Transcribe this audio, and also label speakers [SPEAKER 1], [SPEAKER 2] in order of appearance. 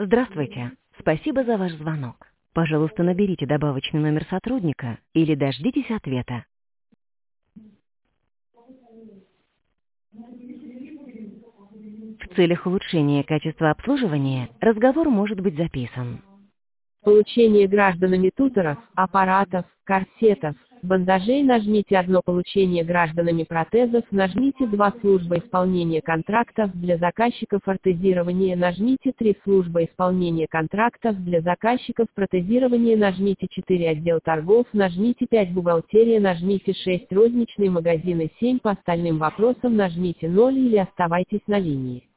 [SPEAKER 1] Здравствуйте. Спасибо за ваш звонок. Пожалуйста, наберите добавочный номер сотрудника или дождитесь ответа. В целях улучшения качества обслуживания разговор может быть записан.
[SPEAKER 2] Получение гражданами туторов, аппаратов, корсетов, бандажей нажмите 1. Получение гражданами протезов нажмите 2. Служба исполнения контрактов для заказчиков ортезирования нажмите 3. Служба исполнения контрактов для заказчиков протезирования нажмите 4. Отдел торгов нажмите 5. Бухгалтерия нажмите 6. Розничные магазины 7. По остальным вопросам нажмите 0 или оставайтесь на линии.